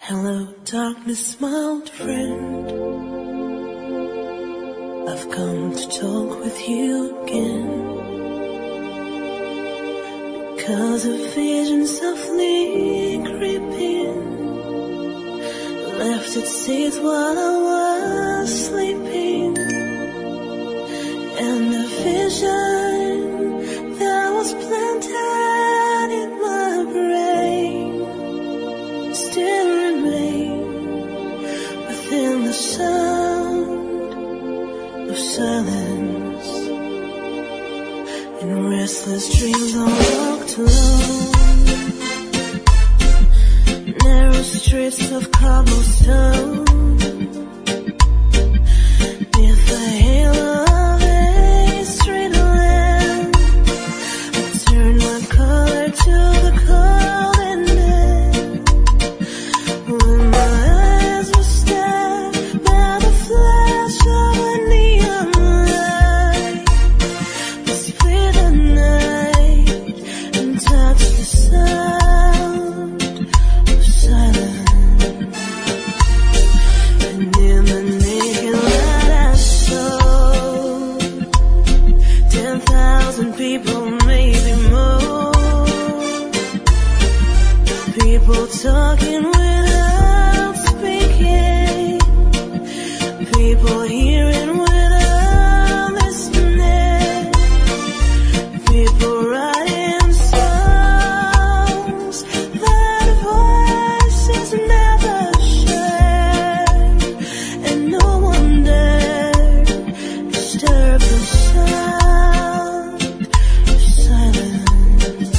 Hello, darkness, my old friend. I've come to talk with you again, because a vision softly creeping left its seeds while I was sleeping, and the vision that was planted in my brain still within the sound of silence. In restless dreams I walked alone, narrow streets of cobblestone, neath the halo of a street lamp. I turned my collar to the cold and damp. When my eyes were stabbed by the flash of a neon light, I split the night and touched the sound of silence. And in the naked light I saw 10,000 people, maybe more, people talking without speaking, people hearing without listening, people writing songs that voices never shared, and no one dared disturb the sound of silence.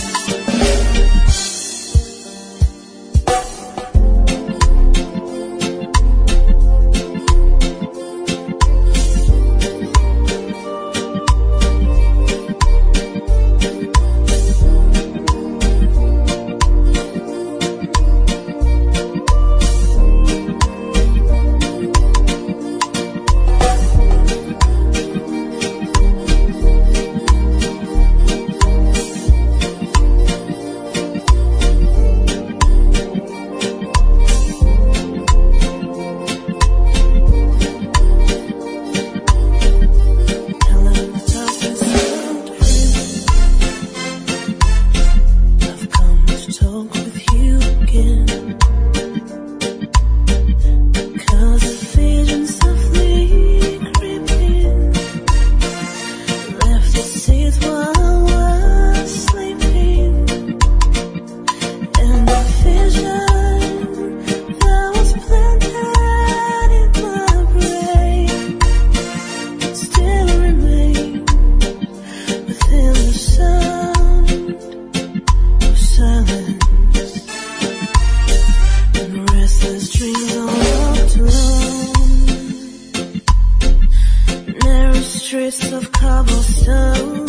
Streets of cobblestone,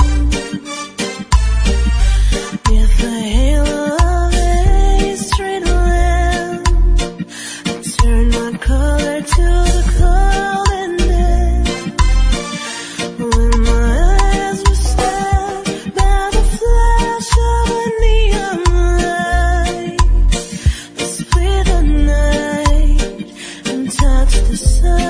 neath the halo of a street lamp. I turned my collar to the cold and damp. When my eyes were stabbed by the flash of a neon light, I split the night and touched the sun